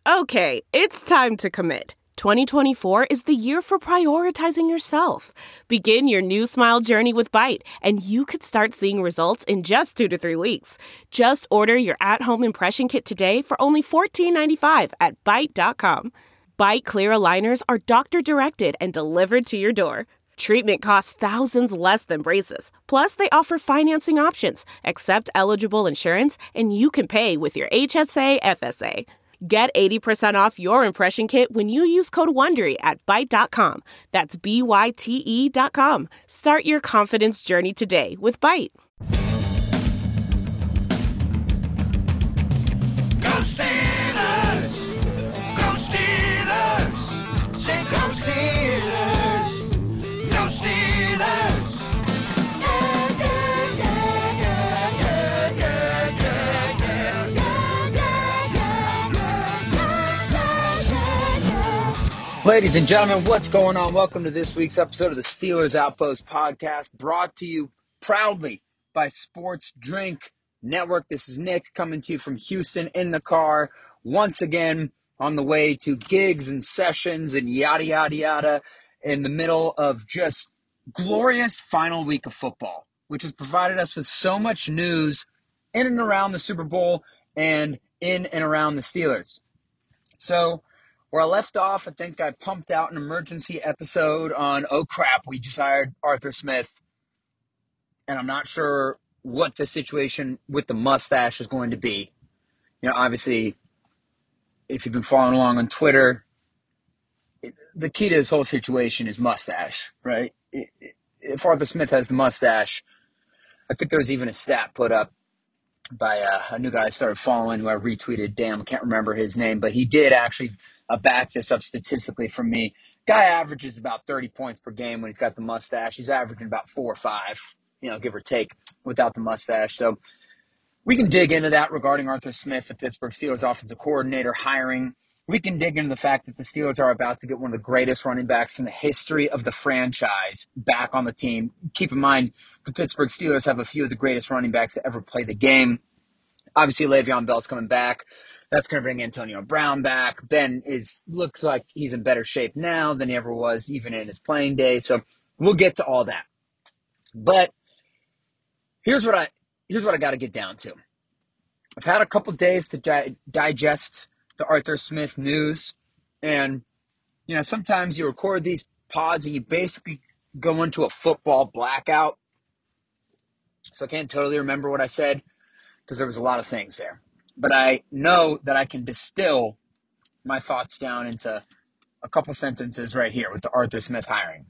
Okay, it's time to commit. 2024 is the year for prioritizing yourself. Begin your new smile journey with Byte, and you could start seeing results in just 2 to 3 weeks. Just order your at-home impression kit today for only $14.95 at Byte.com. Byte Clear aligners are doctor-directed and delivered to your door. Treatment costs thousands less than braces. Plus, they offer financing options, accept eligible insurance, and you can pay with your HSA FSA. Get 80% off your impression kit when you use code WONDERY at Byte.com. That's BYTE.com. Start your confidence journey today with Byte. Go Steelers! Go Steelers! Say go Steelers! Go Steelers! Ladies and gentlemen, what's going on? Welcome to this week's episode of the Steelers Outpost podcast, brought to you proudly by Sports Drink Network. This is Nick coming to you from Houston in the car, once again on the way to gigs and sessions and yada, yada, yada, in the middle of just glorious final week of football, which has provided us with so much news in and around the Super Bowl and in and around the Steelers. So, where I left off, I think I pumped out an emergency episode on, oh crap, we just hired Arthur Smith, and I'm not sure what the situation with the mustache is going to be. You know, obviously, if you've been following along on Twitter, the key to this whole situation is mustache, right? If Arthur Smith has the mustache, I think there was even a stat put up by a new guy I started following who I retweeted. Damn, I can't remember his name, but he did actually back this up statistically from me. Guy averages about 30 points per game when he's got the mustache. He's averaging about 4 or 5, give or take, without the mustache. So we can dig into that regarding Arthur Smith, the Pittsburgh Steelers offensive coordinator, hiring. We can dig into the fact that the Steelers are about to get one of the greatest running backs in the history of the franchise back on the team. Keep in mind, the Pittsburgh Steelers have a few of the greatest running backs to ever play the game. Obviously, Le'Veon Bell's coming back. That's going to bring Antonio Brown back. Ben looks like he's in better shape now than he ever was, even in his playing days. So we'll get to all that. But here's what I got to get down to. I've had a couple days to digest the Arthur Smith news, and sometimes you record these pods and you basically go into a football blackout. So I can't totally remember what I said because there was a lot of things there. But I know that I can distill my thoughts down into a couple sentences right here with the Arthur Smith hiring.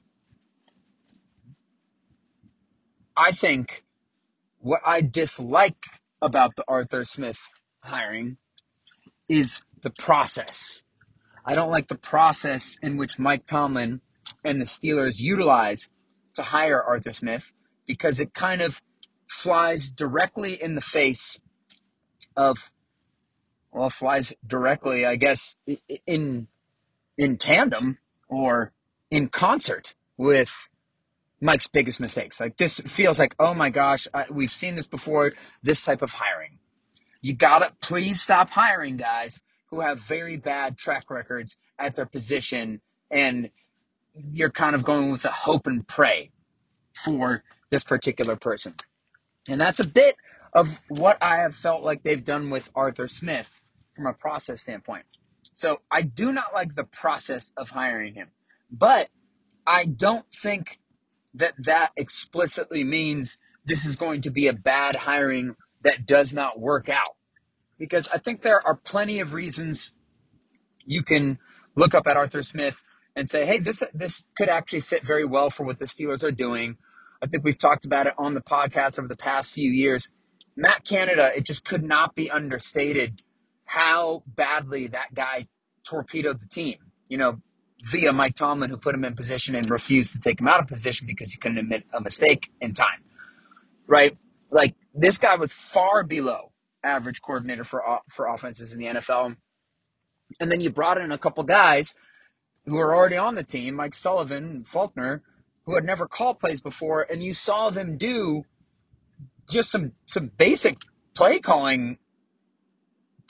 I think what I dislike about the Arthur Smith hiring is the process. I don't like the process in which Mike Tomlin and the Steelers utilize to hire Arthur Smith, because it kind of flies directly in the face of, flies directly, I guess, in tandem or in concert with Mike's biggest mistakes. Like, this feels like, oh my gosh, we've seen this before, this type of hiring. You gotta please stop hiring guys who have very bad track records at their position, and you're kind of going with a hope and pray for this particular person. And that's a bit of what I have felt like they've done with Arthur Smith from a process standpoint. So I do not like the process of hiring him, but I don't think that explicitly means this is going to be a bad hiring that does not work out. Because I think there are plenty of reasons you can look up at Arthur Smith and say, hey, this could actually fit very well for what the Steelers are doing. I think we've talked about it on the podcast over the past few years. Matt Canada, it just could not be understated how badly that guy torpedoed the team, via Mike Tomlin, who put him in position and refused to take him out of position because he couldn't admit a mistake in time, right? Like, this guy was far below average coordinator for offenses in the NFL. And then you brought in a couple guys who were already on the team, Mike Sullivan and Faulkner, who had never called plays before, and you saw them do just some basic play calling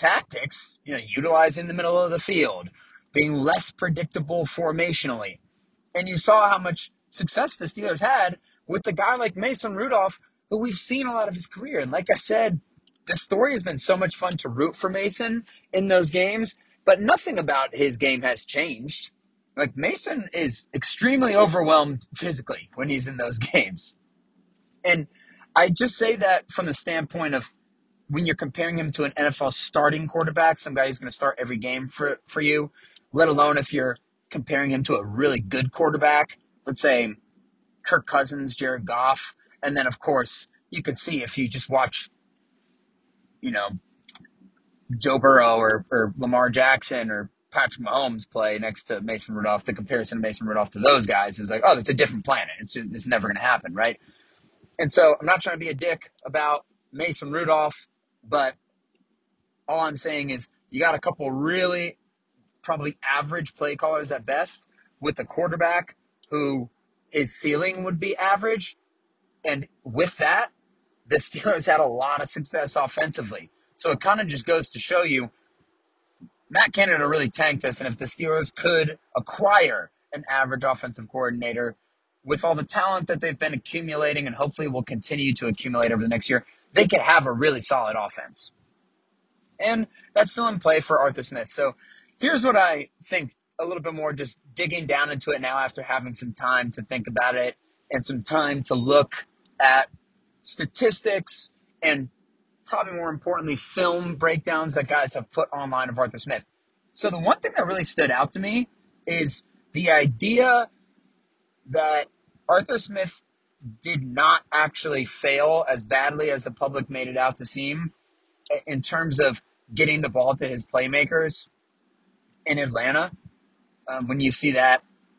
tactics, utilizing the middle of the field, being less predictable formationally. And you saw how much success the Steelers had with a guy like Mason Rudolph, who we've seen a lot of his career. And like I said, the story has been so much fun to root for Mason in those games, but nothing about his game has changed. Like, Mason is extremely overwhelmed physically when he's in those games. And I just say that from the standpoint of when you're comparing him to an NFL starting quarterback, some guy who's going to start every game for you, let alone if you're comparing him to a really good quarterback, let's say Kirk Cousins, Jared Goff. And then, of course, you could see if you just watch, Joe Burrow or Lamar Jackson or Patrick Mahomes play next to Mason Rudolph, the comparison of Mason Rudolph to those guys is like, oh, it's a different planet. It's never going to happen, right? And so I'm not trying to be a dick about Mason Rudolph, but all I'm saying is you got a couple really probably average play callers at best with a quarterback who his ceiling would be average. And with that, the Steelers had a lot of success offensively. So it kind of just goes to show you Matt Canada really tanked us. And if the Steelers could acquire an average offensive coordinator with all the talent that they've been accumulating and hopefully will continue to accumulate over the next year, they could have a really solid offense. And that's still in play for Arthur Smith. So here's what I think a little bit more, just digging down into it now after having some time to think about it and some time to look at statistics and probably more importantly, film breakdowns that guys have put online of Arthur Smith. So the one thing that really stood out to me is the idea that Arthur Smith did not actually fail as badly as the public made it out to seem in terms of getting the ball to his playmakers in Atlanta. When you see that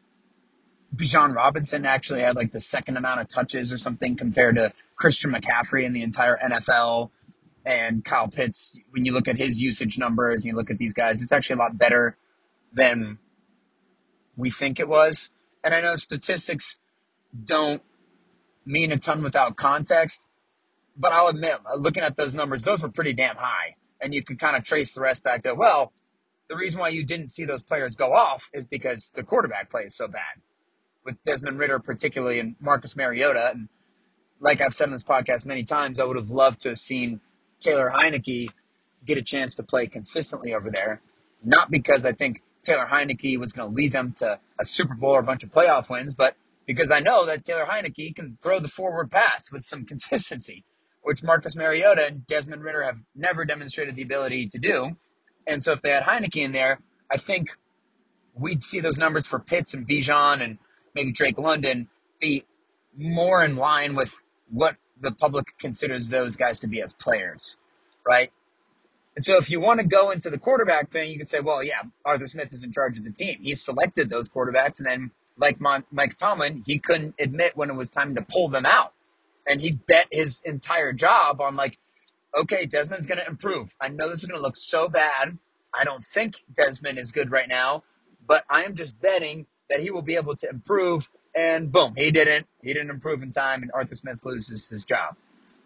Bijan Robinson actually had like the second amount of touches or something compared to Christian McCaffrey in the entire NFL. And Kyle Pitts, when you look at his usage numbers and you look at these guys, it's actually a lot better than we think it was. And I know statistics don't mean a ton without context, but I'll admit, looking at those numbers, those were pretty damn high. And you could kind of trace the rest back to, well, the reason why you didn't see those players go off is because the quarterback play is so bad. With Desmond Ridder particularly and Marcus Mariota. And like I've said on this podcast many times, I would have loved to have seen Taylor Heineke get a chance to play consistently over there. Not because I think Taylor Heineke was going to lead them to a Super Bowl or a bunch of playoff wins, but because I know that Taylor Heineke can throw the forward pass with some consistency, which Marcus Mariota and Desmond Ridder have never demonstrated the ability to do. And so if they had Heineke in there, I think we'd see those numbers for Pitts and Bijan and maybe Drake London be more in line with what the public considers those guys to be as players, right? And so if you want to go into the quarterback thing, you could say, well, yeah, Arthur Smith is in charge of the team. He selected those quarterbacks, and then like Mike Tomlin, he couldn't admit when it was time to pull them out. And he bet his entire job on like, okay, Desmond's going to improve. I know this is going to look so bad. I don't think Desmond is good right now, but I am just betting that he will be able to improve. And boom, he didn't. He didn't improve in time, and Arthur Smith loses his job.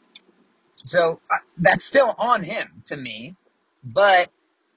So that's still on him to me, but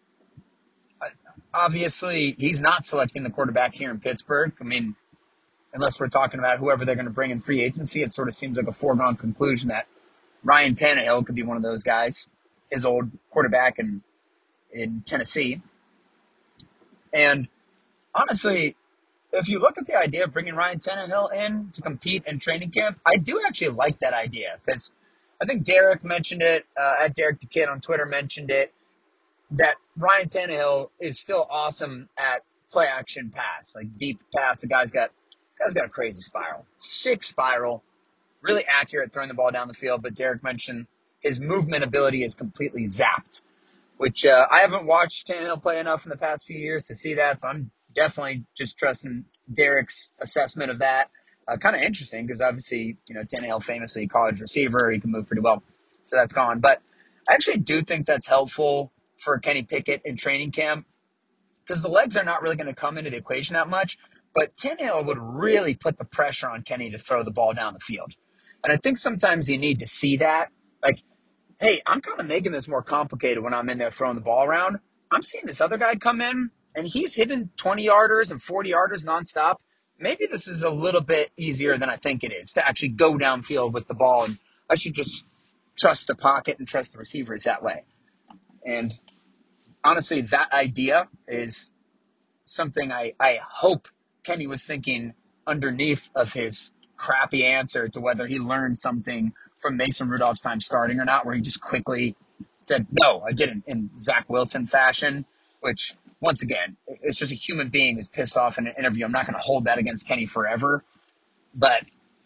obviously he's not selecting the quarterback here in Pittsburgh. I mean, unless we're talking about whoever they're going to bring in free agency, it sort of seems like a foregone conclusion that Ryan Tannehill could be one of those guys, his old quarterback in Tennessee. And honestly, if you look at the idea of bringing Ryan Tannehill in to compete in training camp, I do actually like that idea because I think Derek mentioned it, at Derek the Kid on Twitter mentioned it, that Ryan Tannehill is still awesome at play action pass, like deep pass. The guy's got a crazy spiral, sick spiral, really accurate throwing the ball down the field. But Derek mentioned his movement ability is completely zapped, which I haven't watched Tannehill play enough in the past few years to see that. So I'm definitely just trusting Derek's assessment of that. Kind of interesting because obviously, Tannehill famously a college receiver. He can move pretty well. So that's gone. But I actually do think that's helpful for Kenny Pickett in training camp because the legs are not really going to come into the equation that much. But Tannehill would really put the pressure on Kenny to throw the ball down the field. And I think sometimes you need to see that. Like, hey, I'm kind of making this more complicated when I'm in there throwing the ball around. I'm seeing this other guy come in, and he's hitting 20-yarders and 40-yarders nonstop. Maybe this is a little bit easier than I think it is to actually go downfield with the ball, and I should just trust the pocket and trust the receivers that way. And honestly, that idea is something I hope Kenny was thinking underneath of his crappy answer to whether he learned something from Mason Rudolph's time starting or not, where he just quickly said, no, I didn't, in Zach Wilson fashion, which, once again, it's just a human being who's pissed off in an interview. I'm not going to hold that against Kenny forever, but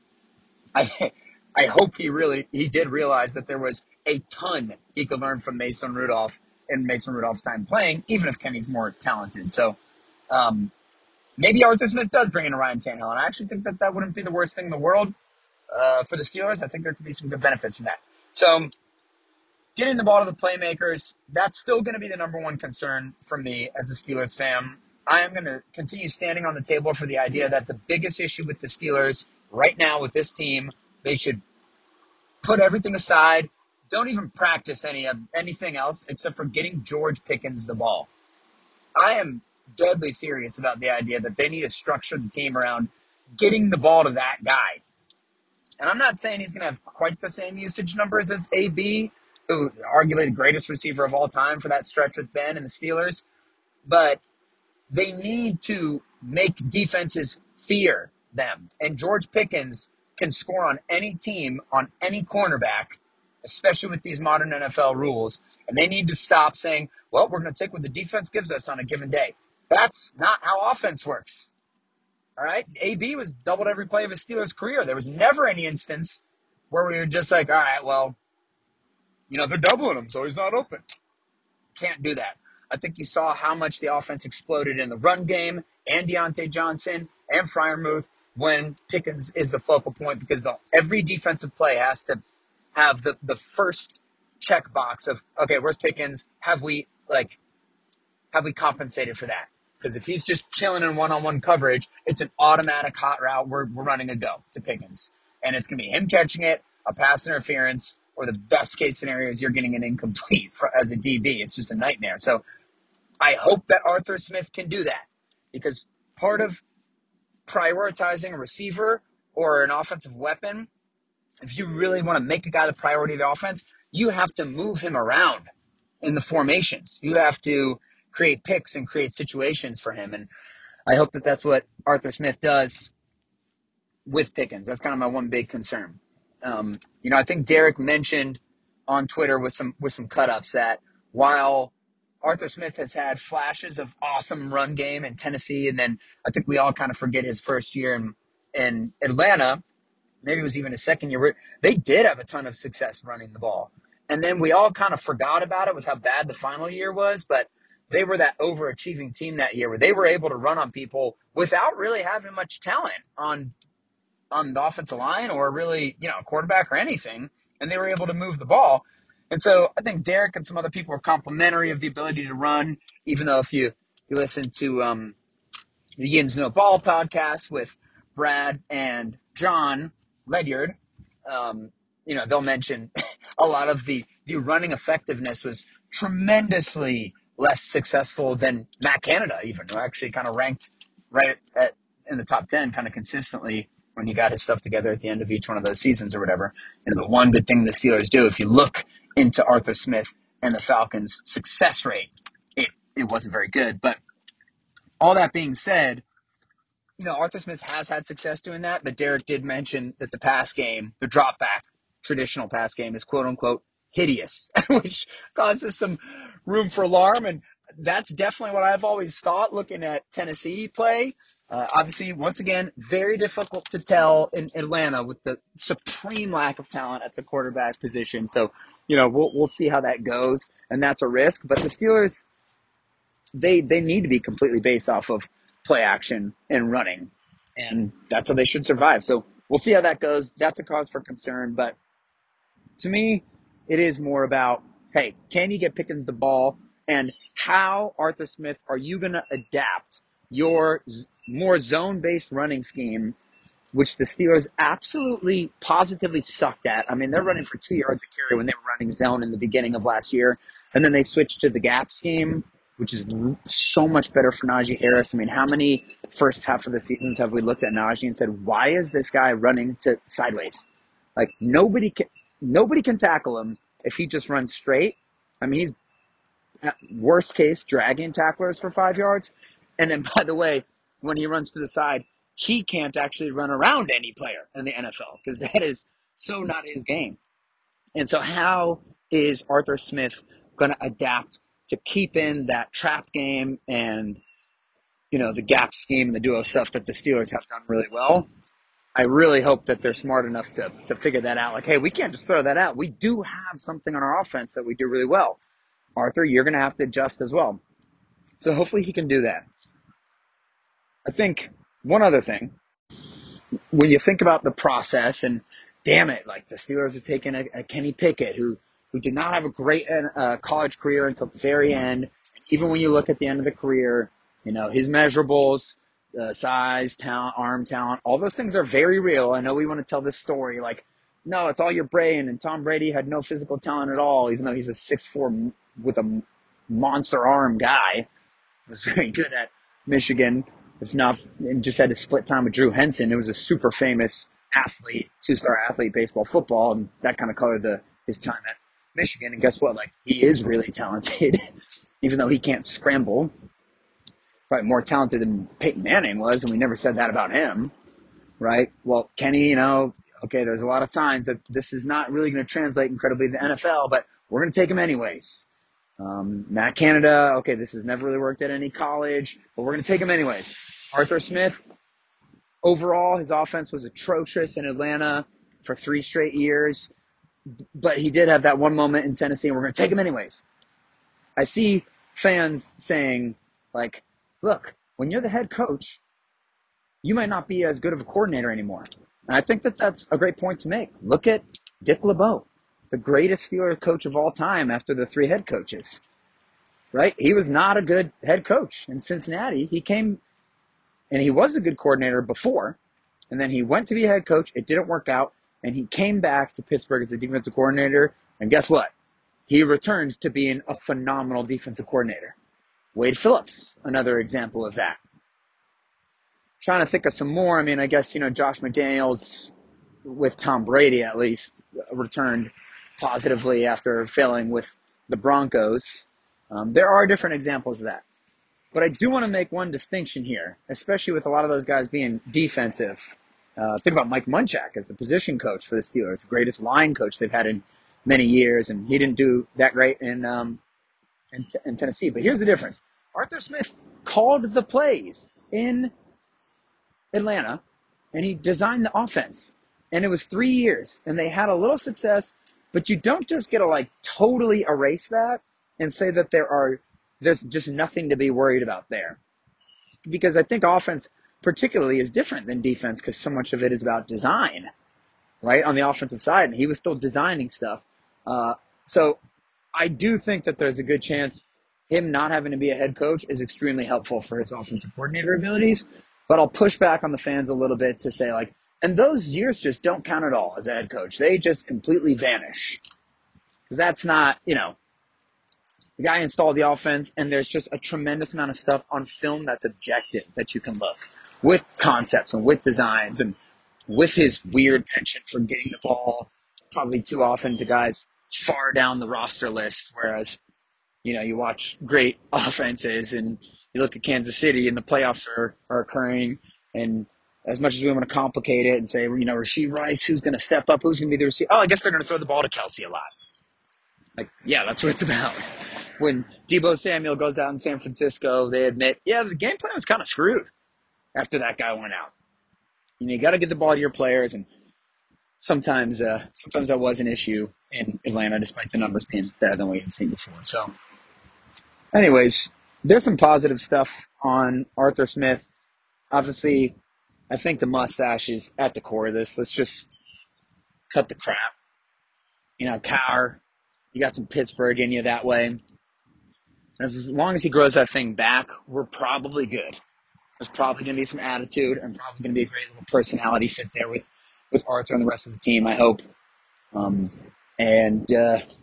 I hope he did realize that there was a ton he could learn from Mason Rudolph in Mason Rudolph's time playing, even if Kenny's more talented. So maybe Arthur Smith does bring in Ryan Tannehill, and I actually think that wouldn't be the worst thing in the world for the Steelers. I think there could be some good benefits from that. So getting the ball to the playmakers, that's still going to be the number one concern for me as a Steelers fan. I am going to continue standing on the table for the idea that the biggest issue with the Steelers right now with this team, they should put everything aside, don't even practice anything else except for getting George Pickens the ball. I am deadly serious about the idea that they need to structure the team around getting the ball to that guy. And I'm not saying he's going to have quite the same usage numbers as AB, who arguably the greatest receiver of all time for that stretch with Ben and the Steelers, but they need to make defenses fear them. And George Pickens can score on any team, on any cornerback, especially with these modern NFL rules. And they need to stop saying, well, we're going to take what the defense gives us on a given day. That's not how offense works. All right? AB was doubled every play of his Steelers career. There was never any instance where we were just like, all right, well, they're doubling him, so he's not open. Can't do that. I think you saw how much the offense exploded in the run game and Deontay Johnson and Freiermuth when Pickens is the focal point, because every defensive play has to have the first checkbox of, okay, where's Pickens? Have we compensated for that? Because if he's just chilling in one-on-one coverage, it's an automatic hot route. We're running a go to Pickens. And it's going to be him catching it, a pass interference, or the best case scenario is you're getting an incomplete as a DB. It's just a nightmare. So I hope that Arthur Smith can do that, because part of prioritizing a receiver or an offensive weapon, if you really want to make a guy the priority of the offense, you have to move him around in the formations. You have to create picks and create situations for him. And I hope that that's what Arthur Smith does with Pickens. That's kind of my one big concern. I think Derek mentioned on Twitter with some cut-ups that while Arthur Smith has had flashes of awesome run game in Tennessee, and then I think we all kind of forget his first year in Atlanta, maybe it was even his second year, they did have a ton of success running the ball. And then we all kind of forgot about it with how bad the final year was, but they were that overachieving team that year where they were able to run on people without really having much talent on the offensive line or really, quarterback or anything, and they were able to move the ball. And so I think Derek and some other people are complimentary of the ability to run, even though if you listen to the Yins No Ball podcast with Brad and John Ledyard, they'll mention a lot of the running effectiveness was tremendously less successful than Matt Canada, even, who actually kind of ranked right in the top 10 kind of consistently when he got his stuff together at the end of each one of those seasons or whatever. And the one good thing the Steelers do, if you look into Arthur Smith and the Falcons' success rate, it wasn't very good. But all that being said, Arthur Smith has had success doing that, but Derek did mention that the pass game, the drop back, traditional pass game is quote unquote hideous, which causes some room for alarm. And that's definitely what I've always thought looking at Tennessee play. Obviously, once again, very difficult to tell in Atlanta with the supreme lack of talent at the quarterback position. So, we'll see how that goes, and that's a risk. But the Steelers, they need to be completely based off of play action and running, and that's how they should survive. So we'll see how that goes. That's a cause for concern. But to me, it is more about, hey, can you get Pickens the ball, and how, Arthur Smith, are you going to adapt your more zone-based running scheme which the Steelers absolutely positively sucked at. I mean, they're running for 2 yards a carry when they were running zone in the beginning of last year. And then they switched to the gap scheme, which is so much better for Najee Harris. I mean, how many first half of the seasons have we looked at Najee and said, why is this guy running to sideways? Like, nobody can tackle him if he just runs straight. I mean, he's at worst case dragging tacklers for 5 yards. And then, by the way, when he runs to the side, he can't actually run around any player in the NFL because that is so not his game. And so how is Arthur Smith going to adapt to keep in that trap game and, the gap scheme and the duo stuff that the Steelers have done really well? I really hope that they're smart enough to figure that out. Like, hey, we can't just throw that out. We do have something on our offense that we do really well. Arthur, you're going to have to adjust as well. So hopefully he can do that. I think one other thing, when you think about the process, and damn it, like the Steelers are taking a Kenny Pickett who did not have a great college career until the very end. Even when you look at the end of the career, his measurables, size, talent, arm talent, all those things are very real. I know we want to tell this story like, no, it's all your brain, and Tom Brady had no physical talent at all, even though he's a 6'4" with a monster arm guy. Was very good at Michigan, if not, and just had to split time with Drew Henson. It was a super famous athlete, 2-star athlete, baseball, football, and that kind of colored his time at Michigan. And guess what? Like, he is really talented, even though he can't scramble. Probably more talented than Peyton Manning was, and we never said that about him, right? Well, Kenny, okay, there's a lot of signs that this is not really going to translate incredibly to the NFL, but we're going to take him anyways. Matt Canada, okay, this has never really worked at any college, but we're going to take him anyways. Arthur Smith, overall, his offense was atrocious in Atlanta for 3 straight years, but he did have that one moment in Tennessee, and we're going to take him anyways. I see fans saying, like, look, when you're the head coach, you might not be as good of a coordinator anymore. And I think that that's a great point to make. Look at Dick LeBeau, the greatest Steelers coach of all time after the 3 head coaches, right? He was not a good head coach in Cincinnati. He came, and he was a good coordinator before, and then he went to be a head coach. It didn't work out, and he came back to Pittsburgh as a defensive coordinator, and guess what? He returned to being a phenomenal defensive coordinator. Wade Phillips, another example of that. Trying to think of some more. I mean, I guess, Josh McDaniels, with Tom Brady at least, returned positively after failing with the Broncos. There are different examples of that. But I do want to make one distinction here, especially with a lot of those guys being defensive. Think about Mike Munchak as the position coach for the Steelers, the greatest line coach they've had in many years, and he didn't do that great in Tennessee. But here's the difference. Arthur Smith called the plays in Atlanta, and he designed the offense. And it was 3 years, and they had a little success, but you don't just get to totally erase that and say that there's just nothing to be worried about there. Because I think offense particularly is different than defense because so much of it is about design, right, on the offensive side. And he was still designing stuff. So I do think that there's a good chance him not having to be a head coach is extremely helpful for his offensive coordinator abilities. But I'll push back on the fans a little bit to say, and those years just don't count at all as a head coach. They just completely vanish. Because that's not, the guy installed the offense, and there's just a tremendous amount of stuff on film that's objective that you can look with concepts and with designs and with his weird penchant for getting the ball probably too often to guys far down the roster list, whereas, you watch great offenses and you look at Kansas City and the playoffs are occurring, and as much as we want to complicate it and say, Rashee Rice, who's going to step up, who's going to be the receiver? Oh, I guess they're going to throw the ball to Kelsey a lot. Yeah, that's what it's about. When Deebo Samuel goes out in San Francisco, they admit, the game plan was kind of screwed after that guy went out. You got to get the ball to your players, and sometimes that was an issue in Atlanta, despite the numbers being better than we had seen before. So, anyways, there's some positive stuff on Arthur Smith. Obviously, I think the mustache is at the core of this. Let's just cut the crap. Cowher, you got some Pittsburgh in you that way. As long as he grows that thing back, we're probably good. There's probably going to be some attitude and probably going to be a great little personality fit there with Arthur and the rest of the team, I hope. And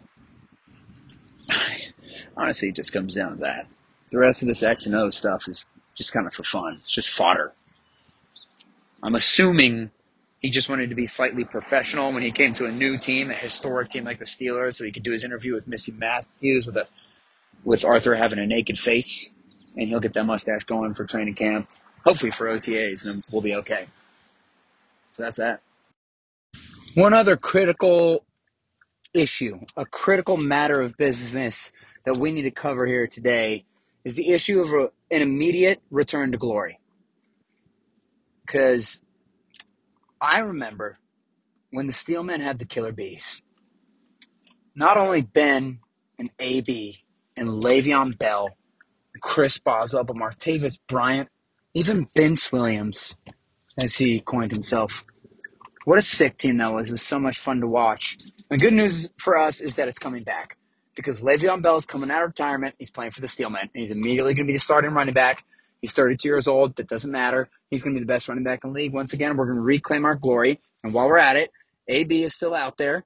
honestly, it just comes down to that. The rest of this X and O stuff is just kind of for fun. It's just fodder. I'm assuming he just wanted to be slightly professional when he came to a new team, a historic team like the Steelers, so he could do his interview with Missy Matthews with Arthur having a naked face, and he'll get that mustache going for training camp, hopefully for OTAs, and we'll be okay. So that's that. One other critical issue, a critical matter of business that we need to cover here today is the issue of an immediate return to glory. Because I remember when the Steelmen had the Killer Bees, not only Ben and AB and Le'Veon Bell, and Chris Boswell, but Martavis Bryant, even Vince Williams, as he coined himself. What a sick team that was. It was so much fun to watch. The good news for us is that it's coming back because Le'Veon Bell is coming out of retirement. He's playing for the Steelmen, and he's immediately going to be the starting running back. He's 32 years old. That doesn't matter. He's going to be the best running back in the league. Once again, we're going to reclaim our glory. And while we're at it, AB is still out there.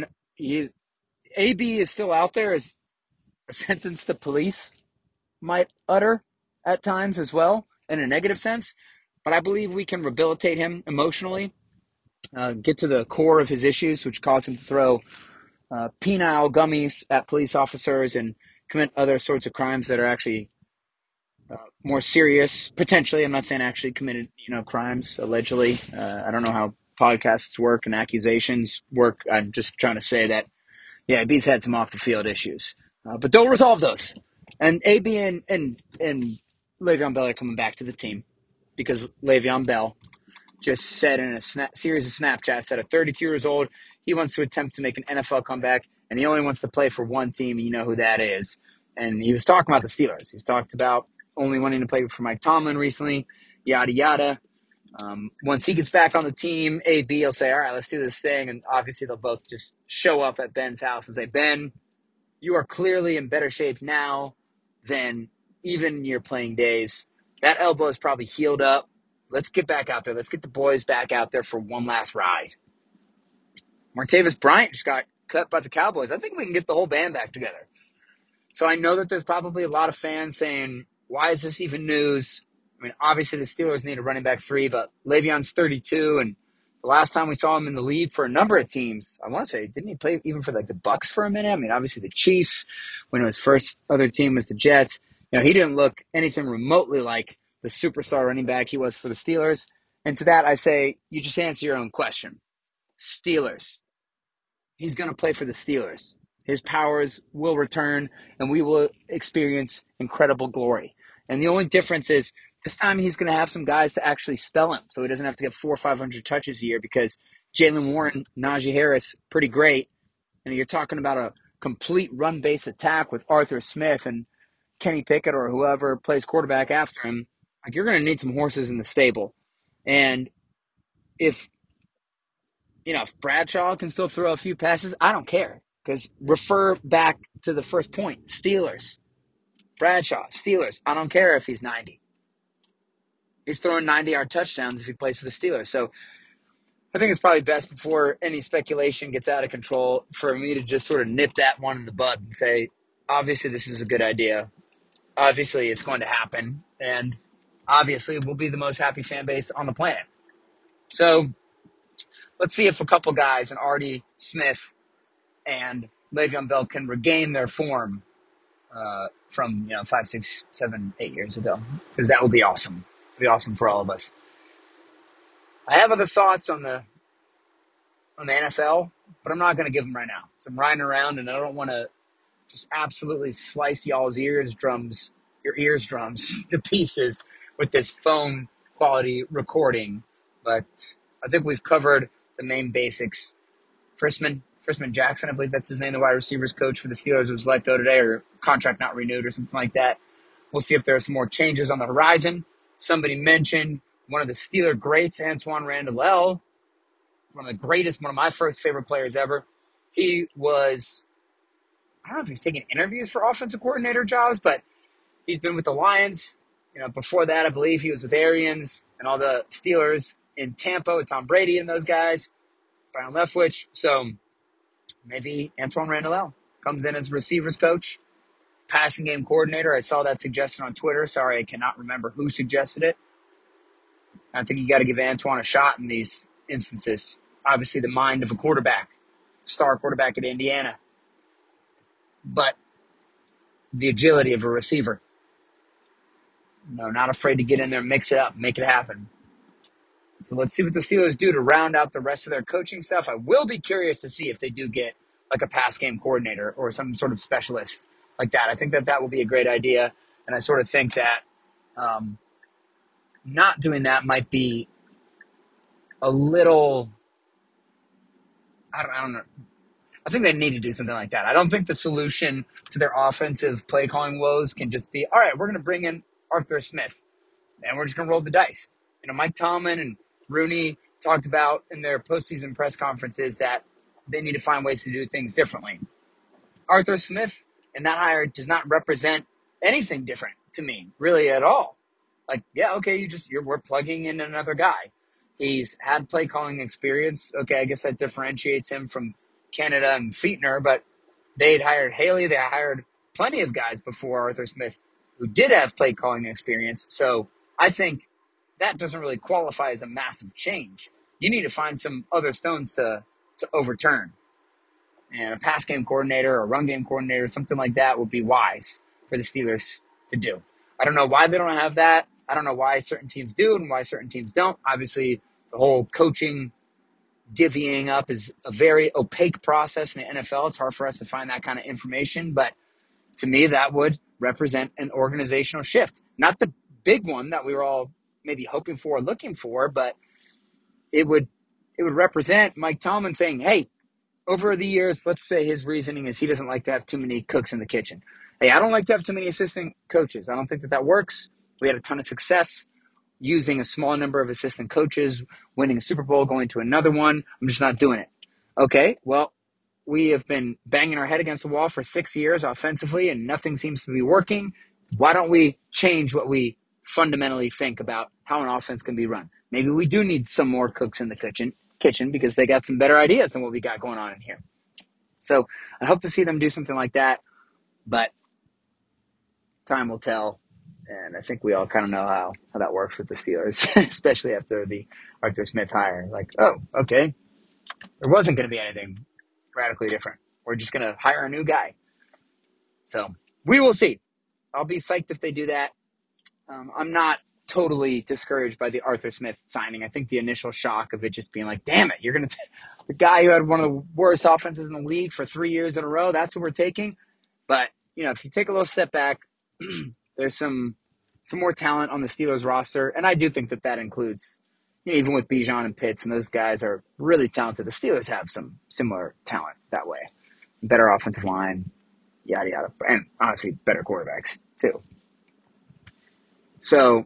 AB is still out there as a sentence the police might utter at times as well in a negative sense. But I believe we can rehabilitate him emotionally. Get to the core of his issues, which caused him to throw penile gummies at police officers and commit other sorts of crimes that are actually more serious. Potentially, I'm not saying actually committed, crimes, allegedly. I don't know how podcasts work and accusations work. I'm just trying to say that, yeah, B's had some off-the-field issues. But they'll resolve those. And AB and Le'Veon Bell are coming back to the team because Le'Veon Bell just said in a series of Snapchats that at 32 years old, he wants to attempt to make an NFL comeback, and he only wants to play for one team, and you know who that is. And he was talking about the Steelers. He's talked about only wanting to play for Mike Tomlin recently, yada, yada. Once he gets back on the team, AB will say, all right, let's do this thing. And obviously they'll both just show up at Ben's house and say, Ben, you are clearly in better shape now than even in your playing days. That elbow is probably healed up. Let's get back out there. Let's get the boys back out there for one last ride. Martavis Bryant just got cut by the Cowboys. I think we can get the whole band back together. So I know that there's probably a lot of fans saying, why is this even news? I mean, obviously the Steelers need a running back 3, but Le'Veon's 32, and the last time we saw him in the lead for a number of teams, I want to say, didn't he play even for like the Bucks for a minute? I mean, obviously the Chiefs, when his first other team was the Jets. He didn't look anything remotely like the superstar running back he was for the Steelers. And to that, I say, you just answer your own question. Steelers. He's going to play for the Steelers. His powers will return, and we will experience incredible glory. And the only difference is this time he's going to have some guys to actually spell him, so he doesn't have to get 400 or 500 touches a year because Jaylen Warren, Najee Harris, pretty great. And you're talking about a complete run-based attack with Arthur Smith and Kenny Pickett or whoever plays quarterback after him. Like, you're going to need some horses in the stable. And if Bradshaw can still throw a few passes, I don't care. Because refer back to the first point. Steelers. Bradshaw. Steelers. I don't care if he's 90. He's throwing 90-yard touchdowns if he plays for the Steelers. So I think it's probably best before any speculation gets out of control for me to just sort of nip that one in the bud and say, obviously this is a good idea. Obviously it's going to happen. And obviously we'll be the most happy fan base on the planet. So let's see if a couple guys, and Artie Smith and Le'Veon Bell, can regain their form from 5, 6, 7, 8 years ago, because that would be awesome. It'd be awesome for all of us. I have other thoughts on the NFL, but I'm not going to give them right now. So I'm riding around, and I don't want to just absolutely slice y'all's eardrums to pieces with this phone quality recording. But I think we've covered the main basics. Frisman Jackson, I believe that's his name, the wide receivers coach for the Steelers, was let go today, or contract not renewed or something like that. We'll see if there are some more changes on the horizon. Somebody mentioned one of the Steeler greats, Antoine Randall, one of my first favorite players ever. He was, I don't know if he's taking interviews for offensive coordinator jobs, but he's been with the Lions. Before that, I believe he was with Arians and all the Steelers in Tampa with Tom Brady and those guys, Byron Leftwich. So maybe Antoine Randall comes in as receivers coach, passing game coordinator. I saw that suggestion on Twitter. Sorry, I cannot remember who suggested it. I think you got to give Antoine a shot in these instances. Obviously, the mind of a quarterback, star quarterback at Indiana, but the agility of a receiver. Not afraid to get in there, mix it up, make it happen. So let's see what the Steelers do to round out the rest of their coaching stuff. I will be curious to see if they do get like a pass game coordinator or some sort of specialist like that. I think that will be a great idea, and I sort of think that not doing that might be a little, I don't know. I think they need to do something like that. I don't think the solution to their offensive play calling woes can just be, all right, we're going to bring in Arthur Smith, and we're just going to roll the dice. Mike Tomlin and Rooney talked about in their postseason press conferences that they need to find ways to do things differently. Arthur Smith and that hire does not represent anything different to me, really, at all. Like, yeah, okay, we're plugging in another guy. He's had play calling experience. Okay, I guess that differentiates him from Canada and Fichtner, but they'd hired Haley. They hired plenty of guys before Arthur Smith who did have play calling experience. So I think that doesn't really qualify as a massive change. You need to find some other stones to overturn. And a pass game coordinator or a run game coordinator, something like that would be wise for the Steelers to do. I don't know why they don't have that. I don't know why certain teams do and why certain teams don't. Obviously, the whole coaching divvying up is a very opaque process in the NFL. It's hard for us to find that kind of information. But to me, that would represent an organizational shift. Not the big one that we were all maybe hoping for or looking for, but it would represent Mike Tomlin saying, hey, over the years, let's say his reasoning is he doesn't like to have too many cooks in the kitchen. Hey, I don't like to have too many assistant coaches. I don't think that works. We had a ton of success using a small number of assistant coaches, winning a Super Bowl, going to another one. I'm just not doing it. Okay, well, we have been banging our head against the wall for 6 years offensively, and nothing seems to be working. Why don't we change what we fundamentally think about how an offense can be run? Maybe we do need some more cooks in the kitchen because they got some better ideas than what we got going on in here. So I hope to see them do something like that, but time will tell. And I think we all kind of know how that works with the Steelers, especially after the Arthur Smith hire. Like, oh, okay, there wasn't going to be anything radically different. We're just going to hire a new guy. So we will see. I'll be psyched if they do that. I'm not totally discouraged by the Arthur Smith signing. I think the initial shock of it just being like, damn it, you're going to the guy who had one of the worst offenses in the league for 3 years in a row, that's who we're taking. But, if you take a little step back, there's some more talent on the Steelers roster, and I do think that includes, even with Bijan and Pitts, and those guys are really talented. The Steelers have some similar talent that way. Better offensive line, yada, yada, and honestly, better quarterbacks too. So,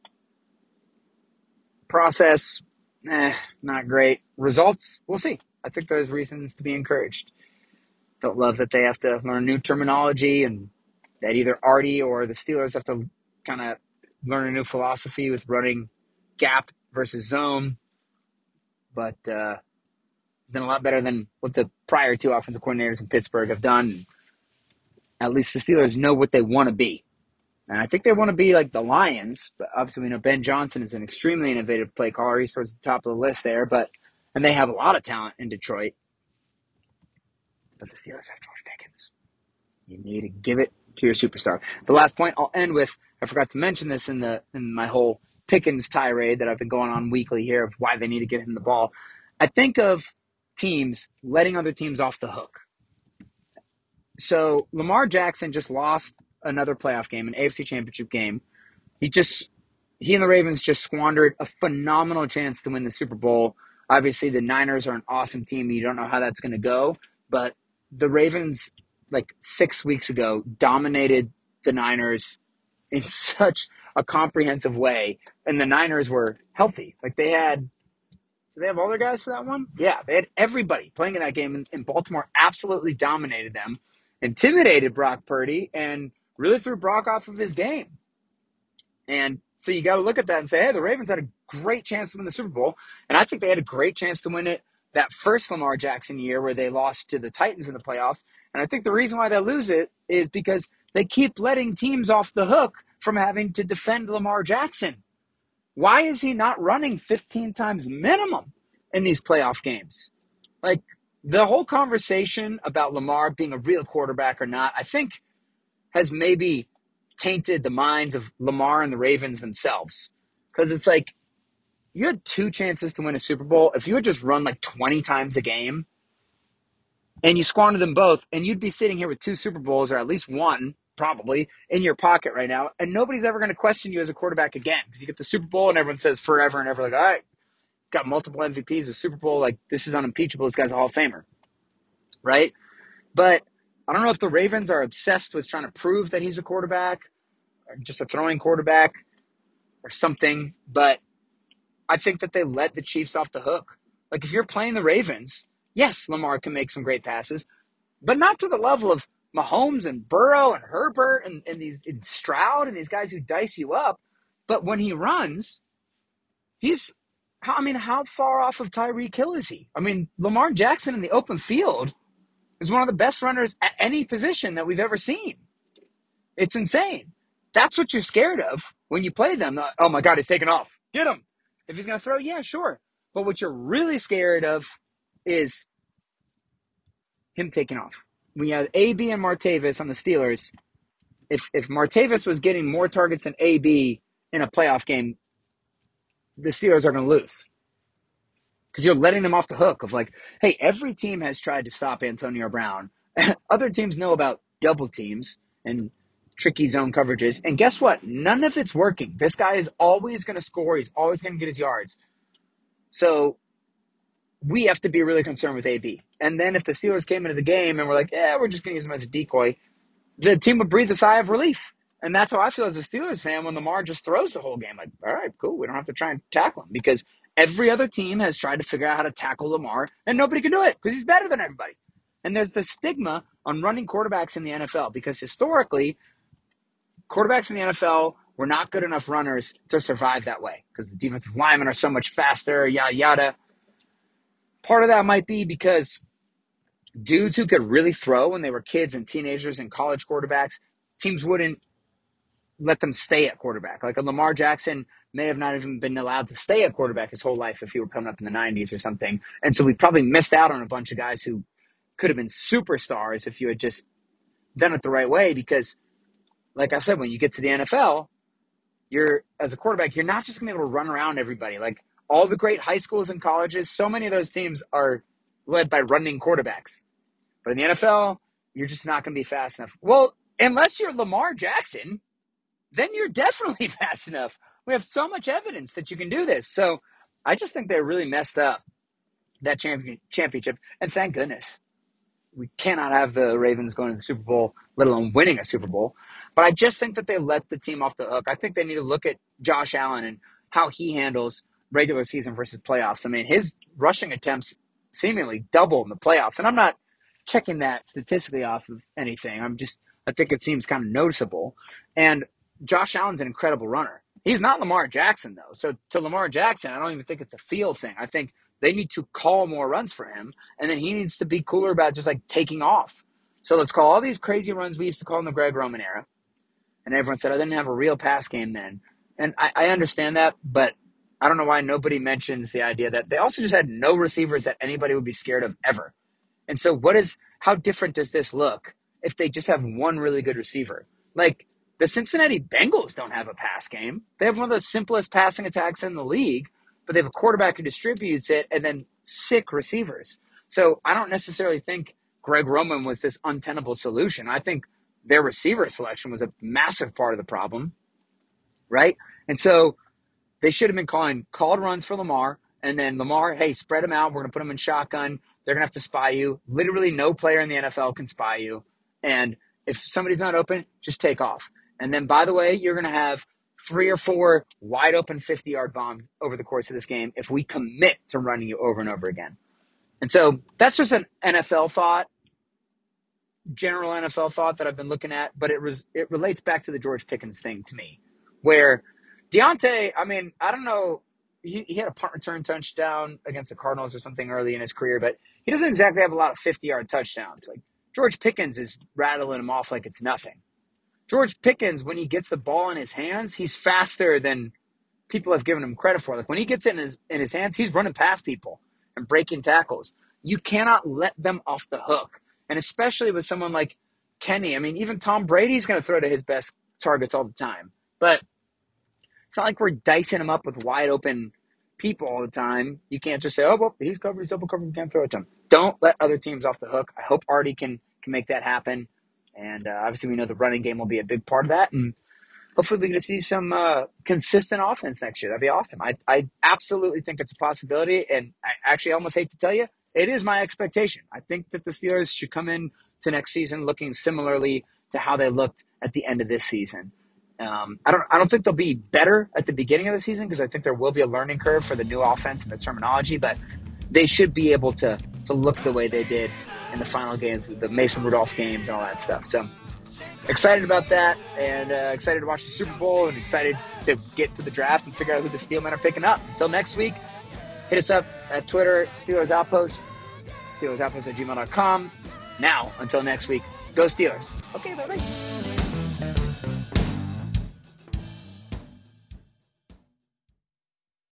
process, not great. Results, we'll see. I think there's reasons to be encouraged. Don't love that they have to learn new terminology and that either Artie or the Steelers have to kind of learn a new philosophy with running gap versus zone. But it's done a lot better than what the prior two offensive coordinators in Pittsburgh have done. At least the Steelers know what they want to be. And I think they want to be like the Lions. But obviously, we know Ben Johnson is an extremely innovative play caller. He's towards the top of the list there. And they have a lot of talent in Detroit. But the Steelers have George Pickens. You need to give it to your superstar. The last point I'll end with, I forgot to mention this in my whole Pickens tirade that I've been going on weekly here of why they need to get him the ball. I think of teams letting other teams off the hook. So Lamar Jackson just lost another playoff game, an AFC Championship game. He and the Ravens just squandered a phenomenal chance to win the Super Bowl. Obviously, the Niners are an awesome team. You don't know how that's going to go, but the Ravens, like 6 weeks ago, dominated the Niners in such a comprehensive way, and the Niners were healthy. Like did they have all their guys for that one? Yeah, they had everybody playing in that game, and Baltimore absolutely dominated them, intimidated Brock Purdy, and really threw Brock off of his game. And so you got to look at that and say, hey, the Ravens had a great chance to win the Super Bowl. And I think they had a great chance to win it that first Lamar Jackson year where they lost to the Titans in the playoffs. And I think the reason why they lose it is because they keep letting teams off the hook from having to defend Lamar Jackson. Why is he not running 15 times minimum in these playoff games? Like, the whole conversation about Lamar being a real quarterback or not, I think has maybe tainted the minds of Lamar and the Ravens themselves. Because it's like, you had 2 chances to win a Super Bowl. If you had just run like 20 times a game and you squandered them both, and you'd be sitting here with 2 Super Bowls, or at least one, probably, in your pocket right now, and nobody's ever going to question you as a quarterback again. Because you get the Super Bowl and everyone says forever and ever, like, all right, got multiple MVPs, a Super Bowl, like, this is unimpeachable. This guy's a Hall of Famer, right? But I don't know if the Ravens are obsessed with trying to prove that he's a quarterback, or just a throwing quarterback, or something, but I think that they let the Chiefs off the hook. Like, if you're playing the Ravens, yes, Lamar can make some great passes, but not to the level of Mahomes and Burrow and Herbert and Stroud and these guys who dice you up. But when he runs, how far off of Tyreek Hill is he? I mean, Lamar Jackson in the open field is one of the best runners at any position that we've ever seen. It's insane. That's what you're scared of when you play them. Oh my God, he's taking off. Get him. If he's going to throw, yeah, sure. But what you're really scared of is him taking off. When you have AB and Martavis on the Steelers, if Martavis was getting more targets than AB in a playoff game, the Steelers are going to lose. Because you're letting them off the hook of like, hey, every team has tried to stop Antonio Brown. Other teams know about double teams and tricky zone coverages. And guess what? None of it's working. This guy is always going to score. He's always going to get his yards. So we have to be really concerned with AB. And then if the Steelers came into the game and we're like, yeah, we're just going to use him as a decoy, the team would breathe a sigh of relief. And that's how I feel as a Steelers fan when Lamar just throws the whole game. Like, all right, cool. We don't have to try and tackle him because every other team has tried to figure out how to tackle Lamar, and nobody can do it because he's better than everybody. And there's the stigma on running quarterbacks in the NFL because historically, quarterbacks in the NFL were not good enough runners to survive that way because the defensive linemen are so much faster, yada, yada. Part of that might be because dudes who could really throw when they were kids and teenagers and college quarterbacks, teams wouldn't let them stay at quarterback. Like a Lamar Jackson may have not even been allowed to stay at quarterback his whole life if he were coming up in the 90s or something. And so we probably missed out on a bunch of guys who could have been superstars if you had just done it the right way. Because, like I said, when you get to the NFL, as a quarterback, you're not just going to be able to run around everybody. Like all the great high schools and colleges, so many of those teams are led by running quarterbacks. But in the NFL, you're just not going to be fast enough. Well, unless you're Lamar Jackson, then you're definitely fast enough. We have so much evidence that you can do this. So I just think they really messed up that championship. And thank goodness. We cannot have the Ravens going to the Super Bowl, let alone winning a Super Bowl. But I just think that they let the team off the hook. I think they need to look at Josh Allen and how he handles regular season versus playoffs. I mean, his rushing attempts seemingly double in the playoffs. And I'm not checking that statistically off of anything. I think it seems kind of noticeable. And Josh Allen's an incredible runner. He's not Lamar Jackson, though. So to Lamar Jackson, I don't even think it's a feel thing. I think they need to call more runs for him, and then he needs to be cooler about just like taking off. So let's call all these crazy runs we used to call in the Greg Roman era. And everyone said, I didn't have a real pass game then. And I understand that, but I don't know why nobody mentions the idea that they also just had no receivers that anybody would be scared of ever. And so how different does this look if they just have one really good receiver? Like, the Cincinnati Bengals don't have a pass game. They have one of the simplest passing attacks in the league, but they have a quarterback who distributes it and then sick receivers. So I don't necessarily think Greg Roman was this untenable solution. I think their receiver selection was a massive part of the problem, right? And so they should have been calling called runs for Lamar, and then Lamar, hey, spread them out. We're going to put them in shotgun. They're going to have to spy you. Literally no player in the NFL can spy you. And if somebody's not open, just take off. And then, by the way, you're going to have 3 or 4 wide open 50-yard bombs over the course of this game if we commit to running you over and over again. And so that's just an NFL thought, general NFL thought that I've been looking at, but it relates back to the George Pickens thing to me, where Deontay, I mean, I don't know. He had a punt return touchdown against the Cardinals or something early in his career, but he doesn't exactly have a lot of 50-yard touchdowns. Like George Pickens is rattling him off like it's nothing. George Pickens, when he gets the ball in his hands, he's faster than people have given him credit for. Like when he gets in his hands, he's running past people and breaking tackles. You cannot let them off the hook. And especially with someone like Kenny. I mean, even Tom Brady's going to throw to his best targets all the time. But it's not like we're dicing him up with wide open people all the time. You can't just say, oh, well, he's covered, he's double covered, you can't throw it to him. Don't let other teams off the hook. I hope Artie can make that happen. And obviously we know the running game will be a big part of that. And hopefully we get to see some consistent offense next year. That'd be awesome. I absolutely think it's a possibility. And I actually almost hate to tell you, it is my expectation. I think that the Steelers should come in to next season looking similarly to how they looked at the end of this season. I don't think they'll be better at the beginning of the season because I think there will be a learning curve for the new offense and the terminology, but they should be able to look the way they did in the final games, the Mason Rudolph games and all that stuff. So excited about that, and excited to watch the Super Bowl, and excited to get to the draft and figure out who the Steelmen are picking up. Until next week, hit us up at Twitter, Steelers Outpost, SteelersOutpost@gmail.com. Now, until next week, go Steelers. Okay, bye-bye.